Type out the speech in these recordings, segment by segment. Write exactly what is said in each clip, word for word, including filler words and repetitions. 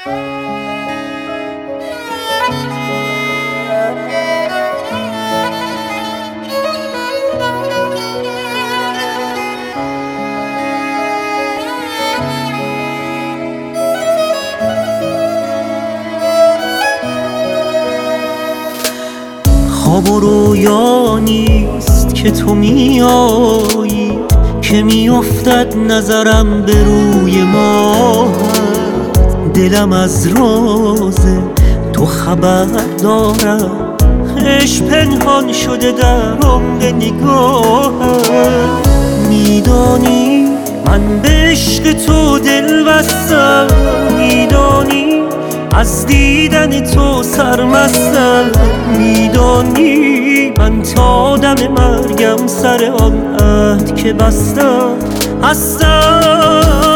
خواب و رویا نیست که تو میایی، که میافتد نظرم به روی ماهت. دلم از راز تو خبر دارم، عشق پنهان شده در عمق نگاهت. میدانی من به عشق تو دل بستم، میدانی از دیدن تو سرمستم، میدانی من تا دم مرگم سر آن عهد که بستم هستم.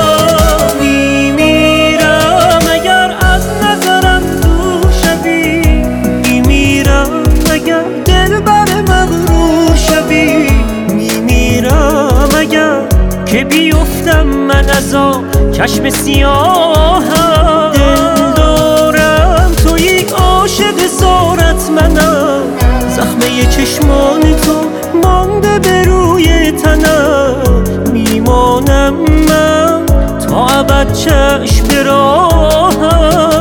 میمیرم اگر از نظرم دور شوی، میمیرم اگر دل بر مغرور شوی، میمیرم اگر که بیفتم من از آن چشم سیاهم. دل دارم تویی عاشق زارت منم، زخمه چشمان تو مانده به روی تنم. میمانم من تا ابد چشم به راهم.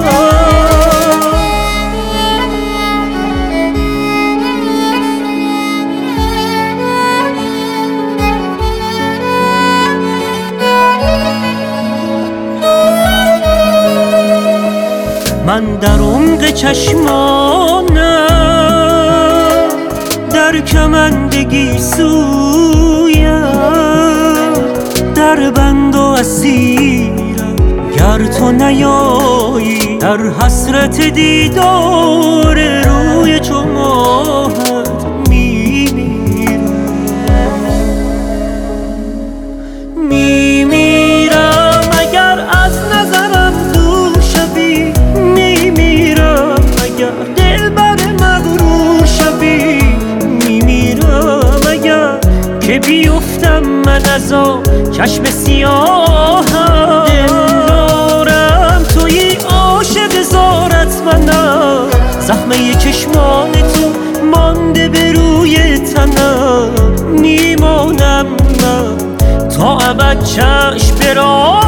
من در عمق چشمانم، در کمندگی سویم، در بند و اسیرم گر تو نیایی. در حسرت دیدار روی چو ماهت میمیرم. میمیرم اگر از نظرم دور شوی، میمیرم اگر دل بر مغرور شوی، میمیرم اگر که بیفتم من از آن چشم سیاهم. دل دارم تویی عاشق زارت منم، زخمه چشمان تو مانده به روی تنم. میمانم من تا ابد چشم به راهم.